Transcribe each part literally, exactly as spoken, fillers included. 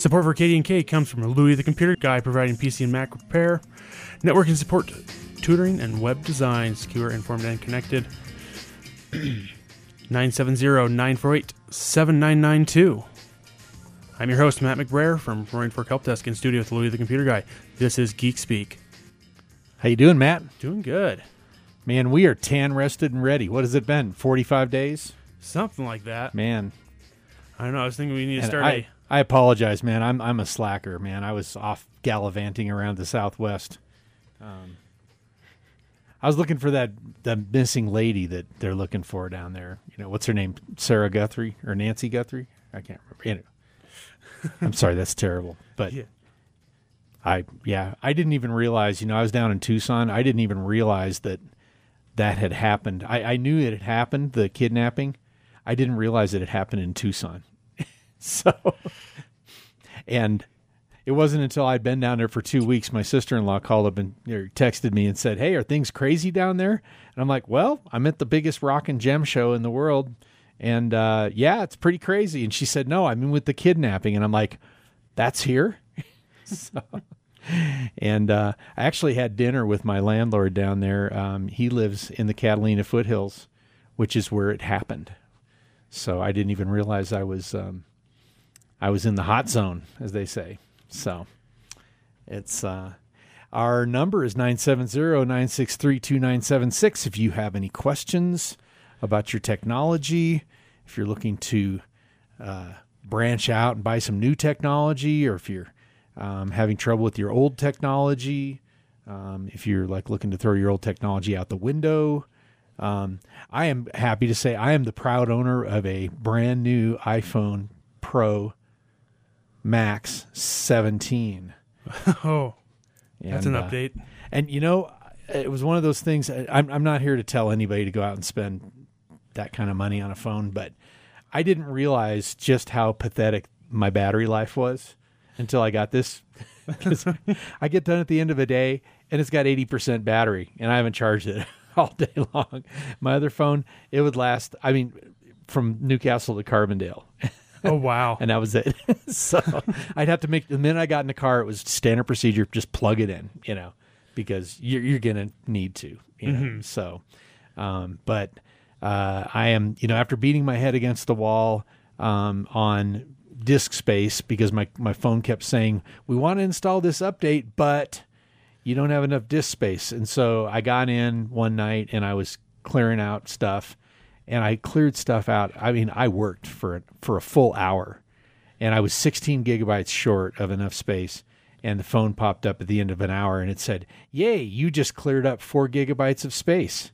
Support for K D and K comes from Louis the Computer Guy, providing P C and Mac repair, networking support, tutoring, and web design. Secure, informed, and connected. nine seven zero, nine four eight, seven nine nine two. I'm your host, Matt McBrayer from Roaring Fork Help Desk in studio with Louis the Computer Guy. This is Geek Speak. How you doing, Matt? Doing good. Man, we are tan, rested, and ready. What has it been, forty-five days? Something like that. Man. I don't know. I was thinking we need to And start I, a... I apologize, man. I'm I'm a slacker, man. I was off gallivanting around the Southwest. Um, I was looking for that the missing lady that they're looking for down there. You know, what's her name? Sarah Guthrie or Nancy Guthrie? I can't remember. Anyway. I'm sorry, that's terrible. But Yeah. I yeah, I didn't even realize, you know, I was down in Tucson. I didn't even realize that that had happened. I, I knew it had happened, the kidnapping. I didn't realize it had happened in Tucson. So, and it wasn't until I'd been down there for two weeks, my sister-in-law called up and or texted me and said, "Hey, are things crazy down there?" And I'm like, "Well, I'm at the biggest rock and gem show in the world. And, uh, yeah, it's pretty crazy." And she said, "No, I'm in with the kidnapping." And I'm like, "That's here?" So, and uh, I actually had dinner with my landlord down there. Um, he lives in the Catalina foothills, which is where it happened. So I didn't even realize I was um, I was in the hot zone, as they say. So it's uh, our number is nine seven zero, nine six three, two nine seven six. If you have any questions about your technology, if you're looking to uh, branch out and buy some new technology, or if you're Um, having trouble with your old technology, um, if you're like looking to throw your old technology out the window, um, I am happy to say I am the proud owner of a brand new iPhone Pro Max seventeen. Oh, that's and, an uh, update. And you know, it was one of those things. I'm, I'm not here to tell anybody to go out and spend that kind of money on a phone, but I didn't realize just how pathetic my battery life was until I got this. I get done at the end of a day and it's got eighty percent battery and I haven't charged it all day long. My other phone, it would last, I mean, from Newcastle to Carbondale. Oh, wow. And that was it. So I'd have to make, the minute I got in the car, it was standard procedure, just plug it in, you know, because you're, you're going to need to, you know. Mm-hmm. So, um, but uh, I am, you know, after beating my head against the wall um, on disk space, because my, my phone kept saying, "We want to install this update, but you don't have enough disk space." And so I got in one night and I was clearing out stuff, and I cleared stuff out. I mean, I worked for, for a full hour, and I was sixteen gigabytes short of enough space. And the phone popped up at the end of an hour and it said, "Yay, you just cleared up four gigabytes of space."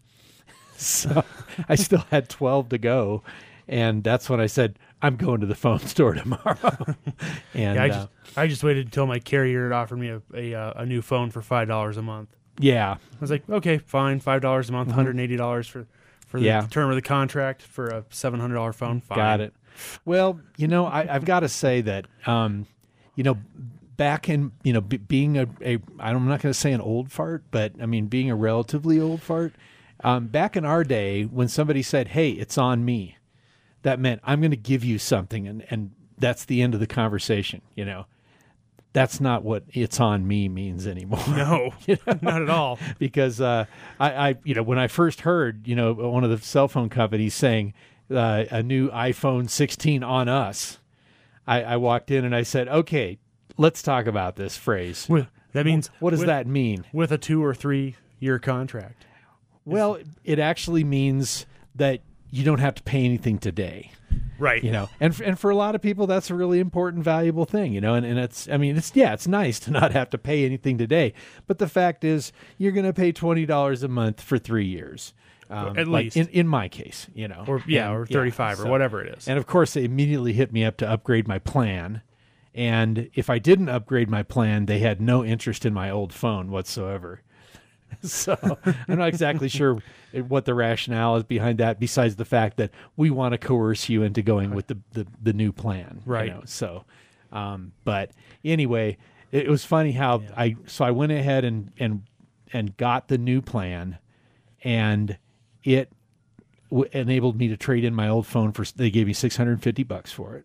So I still had twelve to go. And that's when I said, "I'm going to the phone store tomorrow." And yeah, I just uh, I just waited until my carrier had offered me a a, uh, a new phone for five dollars a month. yeah, I was like, okay, fine, five dollars a month, mm-hmm. one hundred eighty dollars for for the Yeah. term of the contract for a seven hundred dollar phone. Fine. Got it. Well, you know, I, I've got to say that, um, you know, back in, you know, b- being a, a, I'm not going to say an old fart, but I mean, being a relatively old fart, um, back in our day, when somebody said, "Hey, it's on me," that meant I'm going to give you something, and, and that's the end of the conversation. You know, that's not what "it's on me" means anymore. No, you know? Not at all. Because uh, I, I, you know, when I first heard, you know, one of the cell phone companies saying uh, a new iPhone sixteen on us, I, I walked in and I said, "Okay, let's talk about this phrase." With, that means what does with, that mean? With a two or three year contract. Well, it actually means that you don't have to pay anything today. Right. You know, and, and for a lot of people, that's a really important, valuable thing, you know, and, and it's, I mean, it's, yeah, it's nice to not have to pay anything today, but the fact is you're going to pay twenty dollars a month for three years. Um, At like least. in, in my case, you know, Or, yeah, and, or thirty-five yeah, or so, whatever it is. And of course they immediately hit me up to upgrade my plan. And if I didn't upgrade my plan, they had no interest in my old phone whatsoever. So I'm not exactly sure what the rationale is behind that, besides the fact that we want to coerce you into going with the, the, the new plan. Right. You know? So, um, but anyway, it, it was funny how Yeah. I, so I went ahead and, and, and got the new plan, and it w- enabled me to trade in my old phone for, they gave me six hundred fifty bucks for it.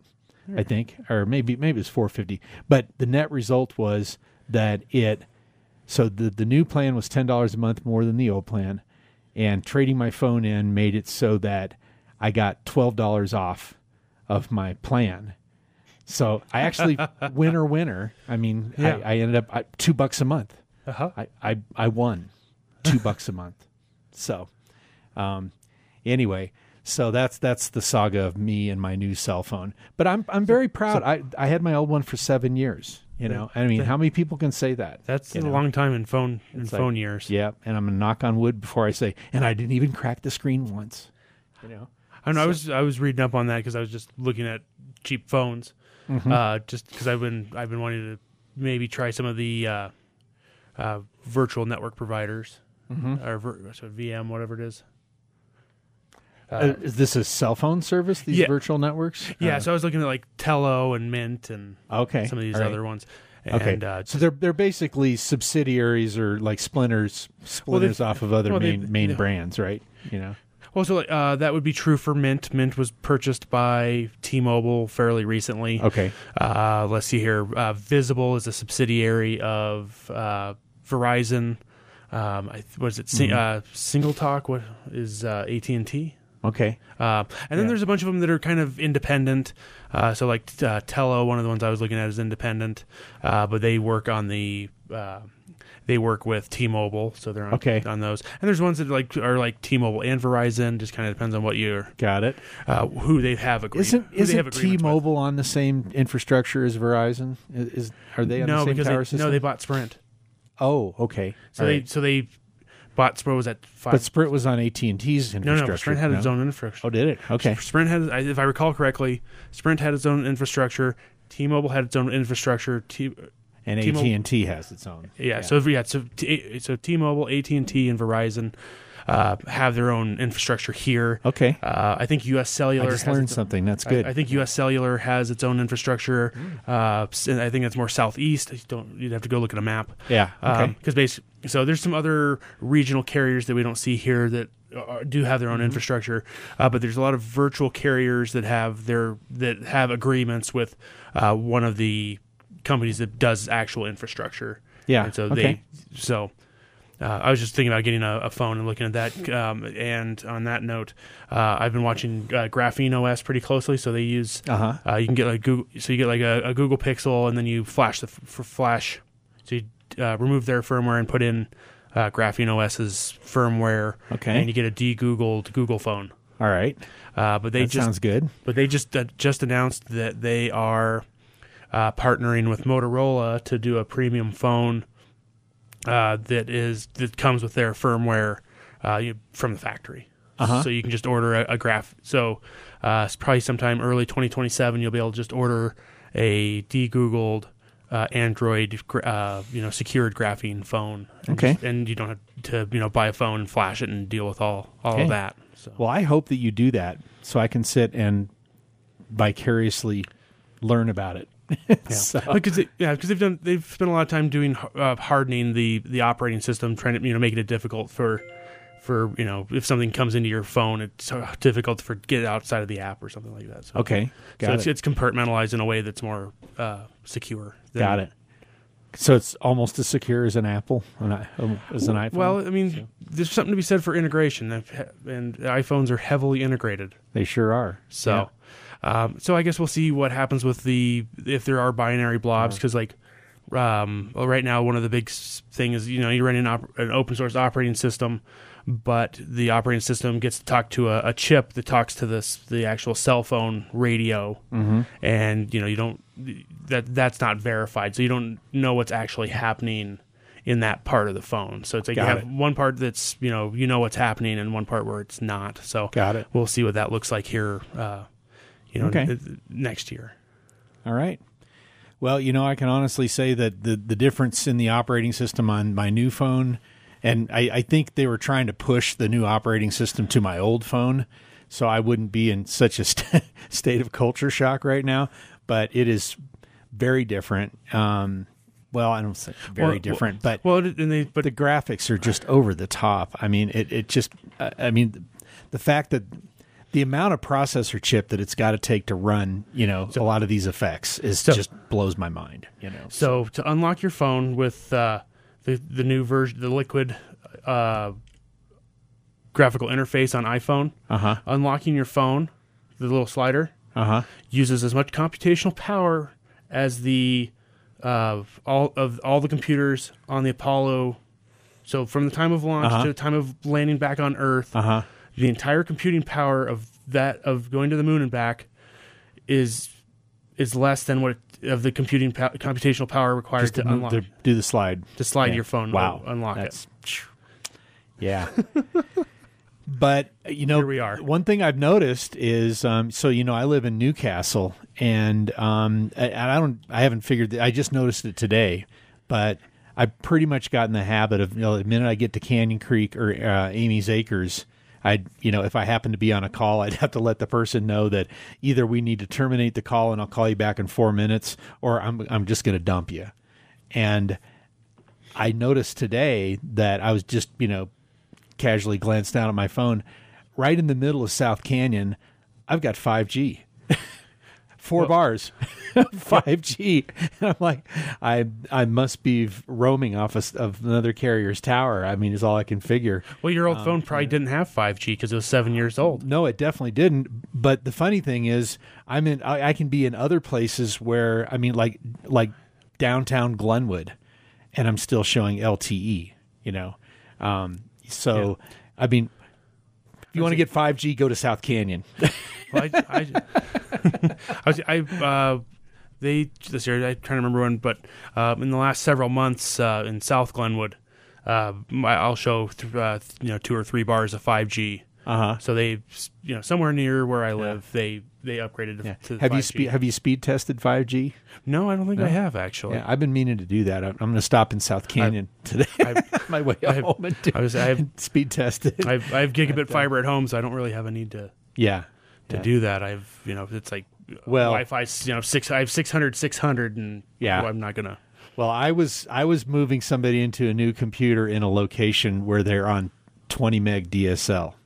I think, or maybe maybe it's four fifty. But the net result was that it. So the the new plan was ten dollars a month more than the old plan, and trading my phone in made it so that I got twelve dollars off of my plan. So I actually winner winner. I mean, Yeah. I, I ended up I, two bucks a month. Uh-huh. I, I I won two bucks a month. So, um, anyway, so that's that's the saga of me and my new cell phone. But I'm I'm very proud. I I had my old one for seven years. You know, I mean, how many people can say that? That's you a know? long time in phone in It's phone like, years. Yeah, and I'm gonna knock on wood before I say, and I didn't even crack the screen once. You know, I don't know. I So- was I was reading up on that because I was just looking at cheap phones, Mhm. uh, just because I've been I've been wanting to maybe try some of the uh, uh, virtual network providers Mhm. or vir- so V M, whatever it is. Uh, Uh, is this a cell phone service? These yeah. virtual networks? yeah, Uh, so I was looking at like Tello and Mint and okay, some of these all right. other ones. Okay, And, uh, so they're they're basically subsidiaries or like splinters splinters off of other well, they- main main yeah. brands, right? You know. well, so like, uh, that would be true for Mint. Mint was purchased by T-Mobile fairly recently. Okay. Uh, let's see here. Uh, Visible is a subsidiary of uh, Verizon. Um, I, what is it? Sing, Mm-hmm. uh, Single Talk. What is uh, A T and T? Okay. Uh, and then Yeah. there's a bunch of them that are kind of independent. Uh, so like uh, Tello, one of the ones I was looking at is independent, uh, but they work on the uh, they work with T-Mobile, so they're on, Okay. on those. And there's ones that like are like T-Mobile and Verizon. Just kind of depends on what you're Got it. uh, who they have agreed. Isn't who they have isn't agreements with. T-Mobile on the same infrastructure as Verizon? Is, is are they on No, the same because tower they, system? no, they bought Sprint. Oh, okay. So All they right. so they bought Sprint was at five. But Sprint was on A T and T's no, infrastructure. no, Sprint had its own infrastructure. Oh, did it? Okay. Sprint had, I- if I recall correctly, Sprint had its own infrastructure. T-Mobile had its own infrastructure. T, And A T-Mobile- T and T has its own. yeah, So yeah, so T, so T-Mobile, A T and T, and Verizon uh, have their own infrastructure here. Okay. Uh, I think U S I Cellular just has learned its- something. That's I- good. I, think U S Cellular has its own infrastructure. Uh, s- and I think it's more southeast. You don't you'd have to go look at a map. yeah. Okay. Because basically, so there's some other regional carriers that we don't see here that uh, do have their own Mm-hmm. infrastructure, uh, but there's a lot of virtual carriers that have their that have agreements with uh, one of the companies that does actual infrastructure. Yeah, And so okay. they so. Uh, I was just thinking about getting a, a phone and looking at that. Um, and on that note, uh, I've been watching uh, Graphene O S pretty closely. So they use Uh-huh. uh, you can get like Google, so you get like a, a Google Pixel, and then you flash the f- for flash. So you uh, remove their firmware and put in uh, Graphene OS's firmware, Okay. and you get a de-Googled Google phone. All right. Uh, but they That just sounds good. but they just uh, just announced that they are uh, partnering with Motorola to do a premium phone uh, that is that comes with their firmware uh, you, from the factory. Uh-huh. So you can just order a, a graph. So uh, it's probably sometime early twenty twenty-seven. You'll be able to just order a de-Googled uh, Android, gra- uh, you know, secured graphene phone. And Okay. just- and you don't have to you know buy a phone and flash it and deal with all all Okay. of that. So. Well, I hope that you do that so I can sit and vicariously learn about it. So- Because they, yeah, because they've done they've spent a lot of time doing uh, hardening the the operating system, trying to you know make it difficult for for you know if something comes into your phone, it's uh, difficult for get it outside of the app or something like that. So, Okay. Got so it. it's, it's compartmentalized in a way that's more uh, secure. than- Got it. So it's almost as secure as an Apple, an i- um, as an iPhone. Well, I mean, there's something to be said for integration, and iPhones are heavily integrated. they sure are. So, um, so I guess we'll see what happens with the if there are binary blobs because like um, well, right now one of the big s- thing is you know you're running an, op- an open source operating system, but the operating system gets to talk to a, a chip that talks to this the actual cell phone radio, Mm-hmm. and you know you don't that that's not verified, so you don't know what's actually happening in that part of the phone. So it's like Got you have it. one part that's you know you know what's happening and one part where it's not. So Got it. we'll see what that looks like here, uh, you know, Okay. n- next year. All right. Well, you know, I can honestly say that the, the difference in the operating system on my new phone, and I, I think they were trying to push the new operating system to my old phone, so I wouldn't be in such a st- state of culture shock right now. But it is very different. Um, well, I don't say very Well, different, but Well, it- and they but the graphics are just over the top. I mean, it, it just, uh, I mean, the fact that the amount of processor chip that it's got to take to run, you know, so, a lot of these effects is so, just blows my mind. You know, so, so. to unlock your phone with uh, the the new version, the Liquid uh, graphical interface on iPhone, uh-huh. unlocking your phone, the little slider, uh-huh. uses as much computational power as the uh, all of all the computers on the Apollo. So from the time of launch uh-huh. to the time of landing back on Earth. Uh-huh. The entire computing power of that of going to the moon and back is is less than what it, of the computing po- computational power required Just to, to unlock to do the slide to slide yeah. your phone. Wow, unlock That's, it. Yeah, but you know, Here we are. One thing I've noticed is, um, so you know, I live in Newcastle, and um, I, I don't, I haven't figured. I just noticed it today, but I've pretty much gotten the habit of, you know, the minute I get to Canyon Creek or uh, Amy's Acres, I'd, you know, if I happen to be on a call, I'd have to let the person know that either we need to terminate the call and I'll call you back in four minutes, or I'm I'm just going to dump you. And I noticed today that I was just, you know, casually glanced down at my phone. Right in the middle of South Canyon, I've got five G. Four well, bars, five G. And I'm like, I I must be roaming off of, of another carrier's tower. I mean, is all I can figure. Well, your old um, phone probably yeah. didn't have five G because it was seven years old. No, it definitely didn't. But the funny thing is, I'm in. I, I can be in other places where, I mean, like like downtown Glenwood, and I'm still showing L T E. You know, um, so yeah. I mean, if you want to get five G, go to South Canyon. Well, I, I, I, was, I uh, they this year, I'm trying to remember when, but uh, in the last several months uh, in South Glenwood, uh, I'll show th- uh, you know two or three bars of five G. Uh huh. So they, you know, somewhere near where I live, yeah. they they upgraded yeah. to have five G. you spe- have you speed tested five G? No, I don't think no? I have actually. Yeah, I've been meaning to do that. I'm, I'm going to stop in South Canyon I, today. I've, my way I've, home and do I was I have speed tested. I've, I have gigabit fiber at home, so I don't really have a need to. Yeah. To yeah. do that, I've you know it's like well, Wi-Fi. You know, six. I have six hundred, six hundred, and yeah, well, I'm not gonna. Well, I was I was moving somebody into a new computer in a location where they're on twenty meg D S L,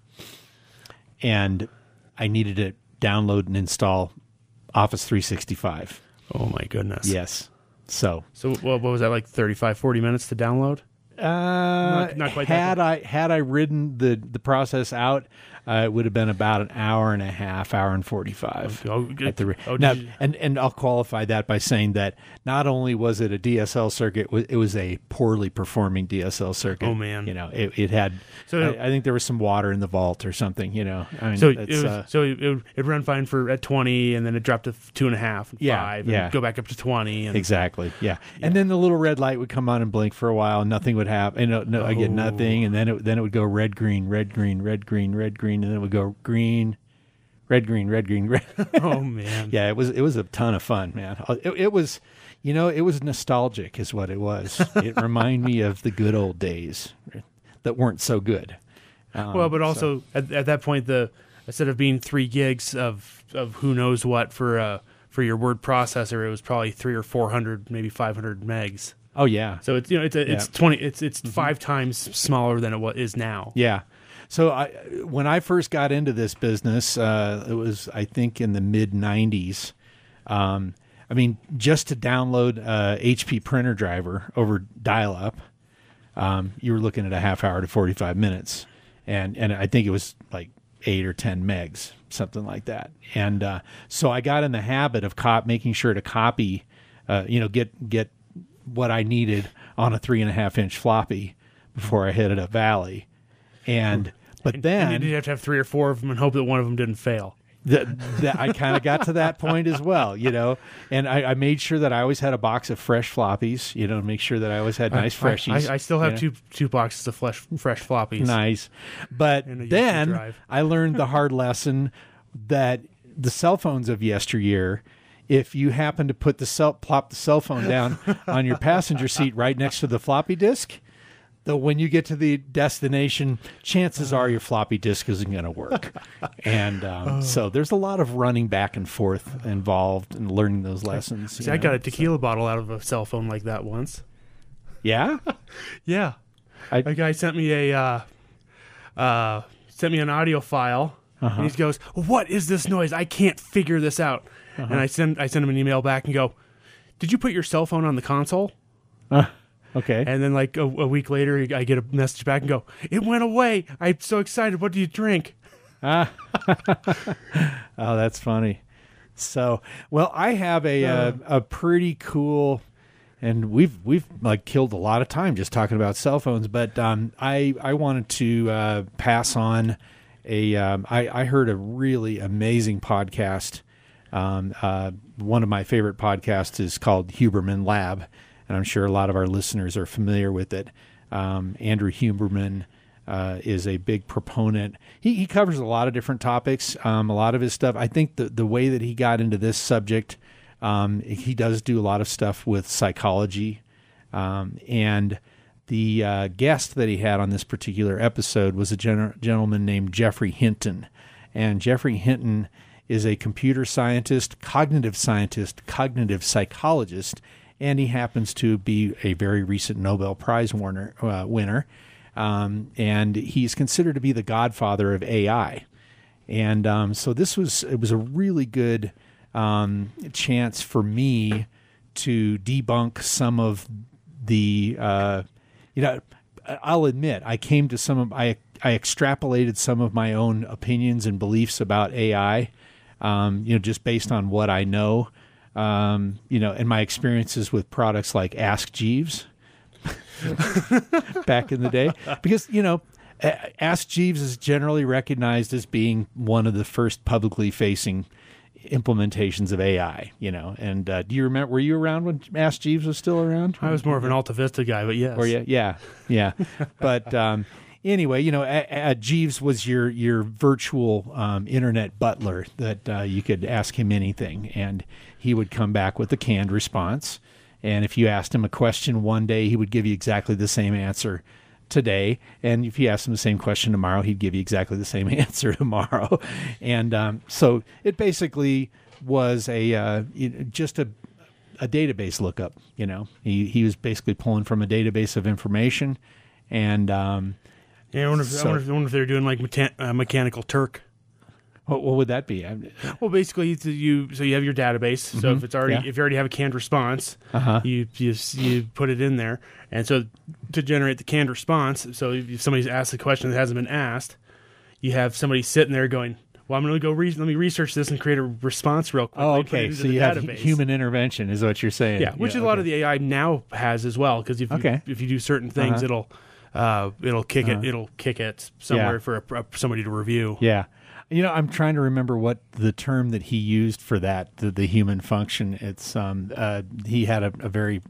and I needed to download and install Office three sixty-five. Oh my goodness! Yes. So. So what, what was that like? thirty-five, forty minutes to download? Uh, not, not quite. Had that I had I ridden the the process out, uh, it would have been about an hour and a half, hour and forty-five. Oh, at the, oh, now, you, and and I'll qualify that by saying that not only was it a D S L circuit, it was a poorly performing D S L circuit. Oh man, you know it, it had. So I, I think there was some water in the vault or something. You know, I mean, so it was, uh, so it would it ran fine for at twenty, and then it dropped to two and a half, and yeah, five, yeah. and go back up to twenty. And, exactly, yeah. yeah. And then the little red light would come on and blink for a while, and nothing would happen. And no, no, I get nothing, and then it then it would go red, green, red, green, red, green, red, green, and then it would go green, red, green, red, green, red. Oh man, yeah, it was it was a ton of fun, man. It, it was, you know, it was nostalgic, is what it was. It reminded me of the good old days that weren't so good. Um, well, but also so. at, at that point, the instead of being three gigs of of who knows what for uh for your word processor, it was probably three or four hundred, maybe five hundred megs. Oh yeah. So it's you know it's a, yeah. it's twenty it's it's mm-hmm. five times smaller than it what is now. Yeah. So I when I first got into this business, uh, it was I think in the mid nineties. Um, I mean, just to download a H P printer driver over dial-up, um, you were looking at a half hour to forty-five minutes, and and I think it was like eight or ten megs, something like that. And uh, so I got in the habit of cop making sure to copy, uh, you know, get get. what I needed on a three and a half inch floppy before I headed up Valley. And, but and, then and you have to have three or four of them and hope that one of them didn't fail. The, the, I kind of got to that point as well, you know, and I, I made sure that I always had a box of fresh floppies, you know, make sure that I always had nice freshies. I, I, I still have you know? two two boxes of fresh, fresh floppies. Nice. But then I learned the hard lesson that the cell phones of yesteryear, if you happen to put the cell, plop the cell phone down on your passenger seat right next to the floppy disk, though when you get to the destination, chances are your floppy disk isn't going to work. And um, oh. so there's a lot of running back and forth involved in learning those lessons. See, I know? got a tequila so. bottle out of a cell phone like that once. Yeah? Yeah. I, a guy sent me a uh, uh, sent me an audio file Uh-huh. And he goes, "What is this noise? I can't figure this out." Uh-huh. And I send I send him an email back and go, "Did you put your cell phone on the console?" Uh, okay. And then like a, a week later, I get a message back and go, "It went away. I'm so excited. What do you drink?" Ah. Oh, that's funny. So, well, I have a uh, a, a pretty cool, and we've we've like killed a lot of time just talking about cell phones. But um, I I wanted to uh, pass on a. Um, I I heard a really amazing podcast. Um, uh, one of my favorite podcasts is called Huberman Lab, and I'm sure a lot of our listeners are familiar with it. Um, Andrew Huberman uh, is a big proponent. He, he covers a lot of different topics. Um, a lot of his stuff, I think the, the way that he got into this subject, um, he does do a lot of stuff with psychology. Um, and the uh, guest that he had on this particular episode was a gen- gentleman named Jeffrey Hinton. And Jeffrey Hinton is a computer scientist, cognitive scientist, cognitive psychologist, and he happens to be a very recent Nobel Prize winner. Uh, winner. Um, and he's considered to be the godfather of A I. And um, so this was it was a really good um, chance for me to debunk some of the, uh, you know, I'll admit I came to some of, I, I extrapolated some of my own opinions and beliefs about A I, um, you know, just based on what I know, um, you know, and my experiences with products like Ask Jeeves. Back in the day, because you know, Ask Jeeves is generally recognized as being one of the first publicly facing implementations of A I. You know, and uh, do you remember? Were you around when Ask Jeeves was still around? I was more of an Alta Vista guy, but yes. Or yeah, yeah, yeah. But um, anyway, you know, a, a Jeeves was your your virtual um, internet butler that uh, you could ask him anything, and he would come back with a canned response. And if you asked him a question one day, he would give you exactly the same answer today. And if you asked him the same question tomorrow, he'd give you exactly the same answer tomorrow. And um, so it basically was a uh, just a, a database lookup. You know, he he was basically pulling from a database of information. And um, yeah, I wonder if, so, I wonder if, I wonder if they're doing like meta- uh, Mechanical Turk. What, what would that be? Well, basically, you so you have your database. So mm-hmm. if it's already yeah. if you already have a canned response, uh-huh. you, you you put it in there, and so to generate the canned response, so if somebody's asked a question that hasn't been asked, you have somebody sitting there going, "Well, I'm going to go re- let me research this and create a response real quick." Oh, okay. So you database. have human intervention, is what you're saying? Yeah, which yeah, a lot okay. of the A I now has as well. Because if okay. you, if you do certain things, uh-huh. it'll uh, it'll kick uh-huh. it it'll kick it somewhere yeah. for a, a, somebody to review. Yeah. You know, I'm trying to remember what the term that he used for that, the, the human function. It's um, uh, he had a, a very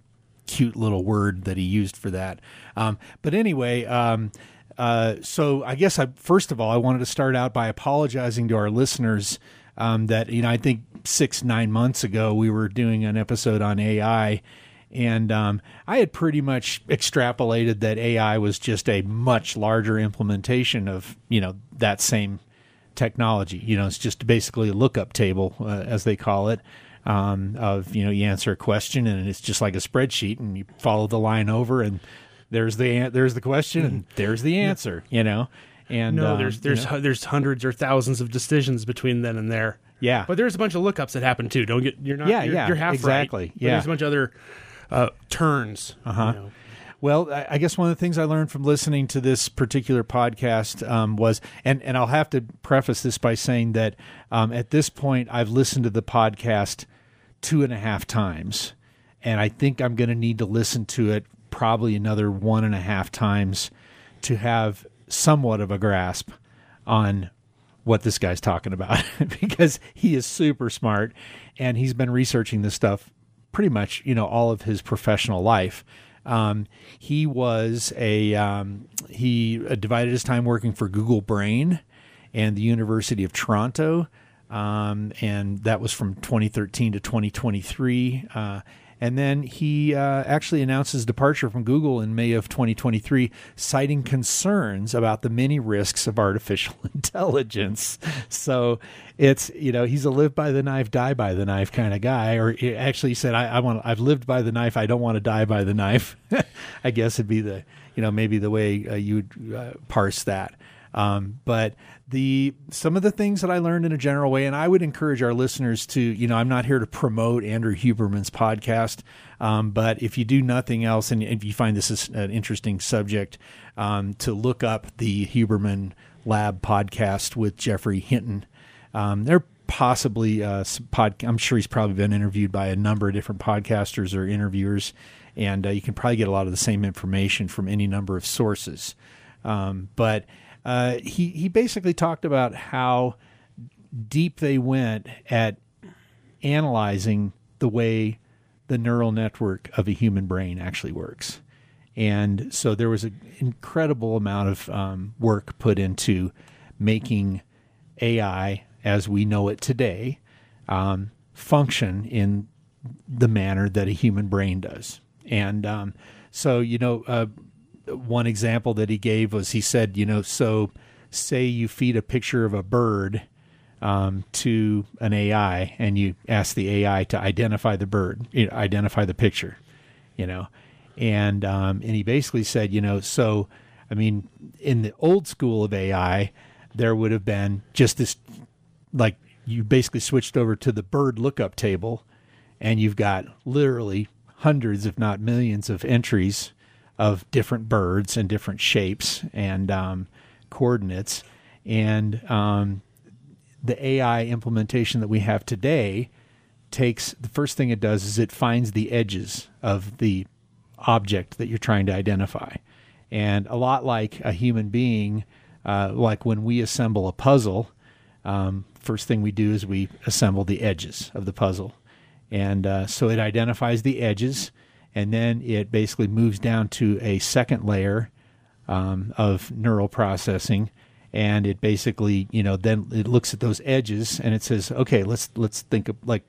cute little word that he used for that. Um, but anyway, um, uh, so I guess I first of all I wanted to start out by apologizing to our listeners um, that you know I think six nine months ago we were doing an episode on A I. And um, I had pretty much extrapolated that A I was just a much larger implementation of you know that same technology. You know, it's just basically a lookup table, uh, as they call it, um, of, you know, you answer a question and it's just like a spreadsheet and you follow the line over and there's the, there's the question and there's the answer, you know, and no, um, there's, there's, you know. there's hundreds or thousands of decisions between then and there. Yeah. But there's a bunch of lookups that happen too. Don't get, you're not, yeah, you're, yeah, you're half exactly. right. Yeah. There's a bunch of other uh, turns. Uh-huh. You know. Well, I guess one of the things I learned from listening to this particular podcast um, was, and, and I'll have to preface this by saying that um, at this point, I've listened to the podcast two and a half times, and I think I'm going to need to listen to it probably another one and a half times to have somewhat of a grasp on what this guy's talking about, because he is super smart, and he's been researching this stuff pretty much, you know, all of his professional life. Um, he was a, um, he divided his time working for Google Brain and the University of Toronto. Um, and that was from twenty thirteen to twenty twenty-three. Uh, and then he, uh, actually announced his departure from Google in May of twenty twenty-three, citing concerns about the many risks of artificial intelligence. So it's, you know, he's a live by the knife, die by the knife kind of guy. Or he actually said, I, I want, I've lived by the knife. I don't want to die by the knife. I guess it'd be the, you know, maybe the way uh, you would uh, parse that. Um, but the some of the things that I learned in a general way, and I would encourage our listeners to, you know, I'm not here to promote Andrew Huberman's podcast, um, but if you do nothing else, and if you find this is an interesting subject, um, to look up the Huberman Lab podcast with Jeffrey Hinton. Um, they're possibly, uh, pod, I'm sure he's probably been interviewed by a number of different podcasters or interviewers, and uh, you can probably get a lot of the same information from any number of sources. Um, but uh, he, he basically talked about how deep they went at analyzing the way the neural network of a human brain actually works. And so there was an incredible amount of um, work put into making A I, as we know it today, um, function in the manner that a human brain does. And um, so, you know, uh, one example that he gave was he said, you know, so say you feed a picture of a bird um, to an A I and you ask the A I to identify the bird, you know, identify the picture, you know. And um, and he basically said, you know, so, I mean, in the old school of A I, there would have been just this, like, you basically switched over to the bird lookup table, and you've got literally hundreds, if not millions, of entries of different birds and different shapes and um, coordinates. And um, the A I implementation that we have today takes, the first thing it does is it finds the edges of the object that you're trying to identify. And a lot like a human being, uh, like when we assemble a puzzle, um, first thing we do is we assemble the edges of the puzzle. And uh, so it identifies the edges, and then it basically moves down to a second layer um, of neural processing, and it basically, you know, then it looks at those edges and it says, okay, let's let's think of like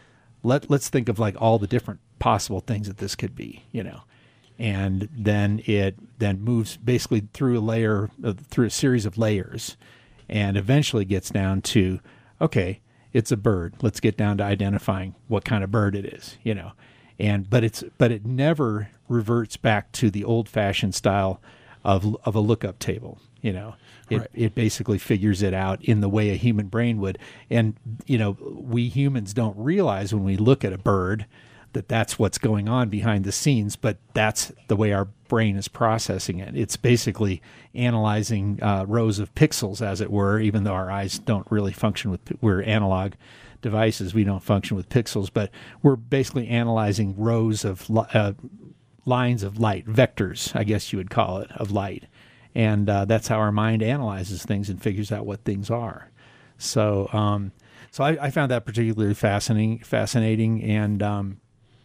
let let's think of like all the different possible things that this could be, you know. And then it then moves basically through a layer, uh, through a series of layers, and eventually gets down to, okay, it's a bird. Let's get down to identifying what kind of bird it is, you know. And but it's but it never reverts back to the old-fashioned style of of a lookup table, you know. It right. It basically figures it out in the way a human brain would. And, you know, we humans don't realize when we look at a bird that that's what's going on behind the scenes, but that's the way our brain is processing it. It's basically analyzing uh, rows of pixels, as it were, even though our eyes don't really function with, we're analog devices, we don't function with pixels, but we're basically analyzing rows of uh, lines of light, vectors, I guess you would call it, of light. And uh, that's how our mind analyzes things and figures out what things are. So um, so I, I found that particularly fascinating, fascinating and um,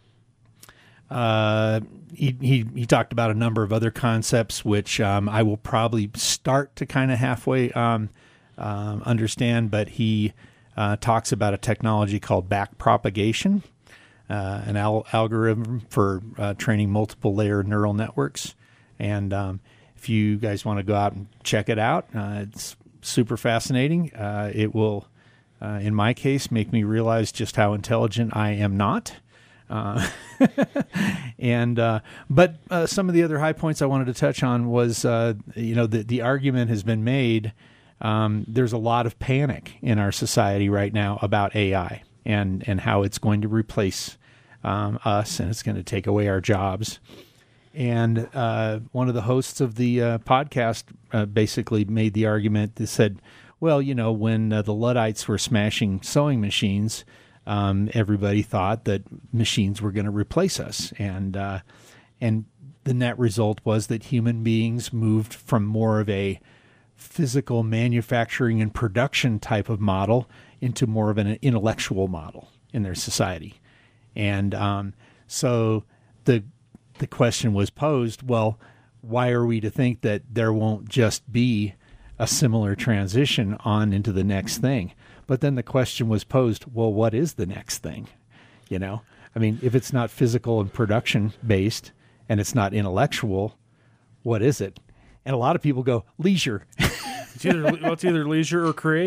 Uh, he, he he talked about a number of other concepts, which um, I will probably start to kind of halfway um, um, understand, but he uh, talks about a technology called backpropagation, uh, an al- algorithm for uh, training multiple layer neural networks. And um, if you guys want to go out and check it out, uh, it's super fascinating. Uh, it will, uh, in my case, make me realize just how intelligent I am not. Uh, and uh, but uh, some of the other high points I wanted to touch on was, uh, you know, the, the argument has been made. Um, there's a lot of panic in our society right now about A I and, and how it's going to replace um, us and it's going to take away our jobs. And uh, one of the hosts of the uh, podcast uh, basically made the argument that said, well, you know, when uh, the Luddites were smashing sewing machines, Um, everybody thought that machines were going to replace us, and uh, and the net result was that human beings moved from more of a physical manufacturing and production type of model into more of an intellectual model in their society. And um, so the the question was posed, well, why are we to think that there won't just be a similar transition on into the next thing? But then the question was posed, well, what is the next thing? You know, I mean, if it's not physical and production based and it's not intellectual, what is it? And a lot of people go, leisure. It's either, well, it's either leisure or creative.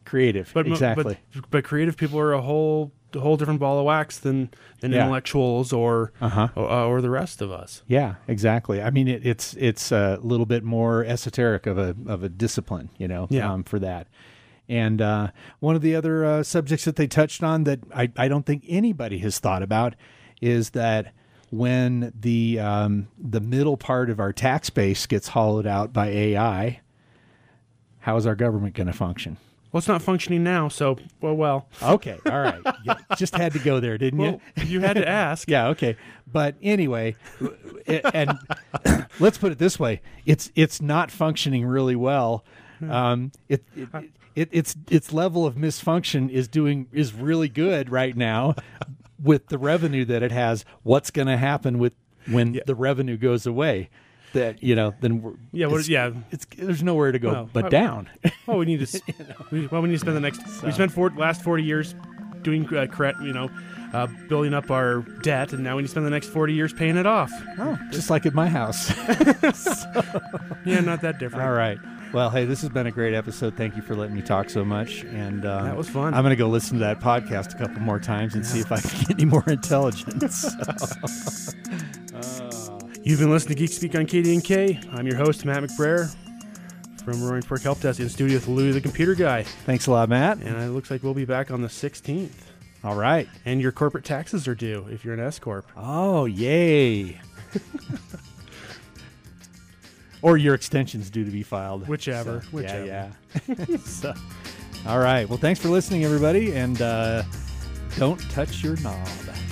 creative, but, exactly. But, but creative people are a whole a whole different ball of wax than than Yeah. intellectuals or Uh-huh. or, or the rest of us. Yeah, exactly. I mean, it, it's it's a little bit more esoteric of a of a discipline, you know, Yeah. um, for that. And uh, one of the other uh, subjects that they touched on that I, I don't think anybody has thought about is that when the um, the middle part of our tax base gets hollowed out by A I, how is our government going to function? Well, it's not functioning now, so well, well. Okay, all right. Yeah, just had to go there, didn't Well, you? you had to ask. Yeah, okay. But anyway, it, and let's put it this way: it's it's not functioning really well. Um, it, it, it its its level of misfunction is doing is really good right now with the revenue that it has. What's going to happen with when Yeah. the revenue goes away? That you know, then we're, Yeah, what, it's, yeah. it's there's nowhere to go Well, but I- down. Well, we need to. s we, well, we need to spend the next. We spent four, last forty years doing uh, correct. You know, uh, building up our debt, and now we need to spend the next forty years paying it off. Oh, just like at my house. Yeah, not that different. All right. Well, hey, this has been a great episode. Thank you for letting me talk so much. And uh, That was fun. I'm going to go listen to that podcast a couple more times and see if I can get any more intelligence. You've been listening to Geek Speak on K D N K. I'm your host, Matt McBrayer from Roaring Fork Help Desk in studio with Louie the Computer Guy. Thanks a lot, Matt. And it looks like we'll be back on the sixteenth. All right. And your corporate taxes are due if you're an S Corp. Oh, yay. Or your extension's due to be filed. Whichever. So, whichever. Yeah, yeah. So, all right. Well, thanks for listening, everybody. And uh, don't touch your knob.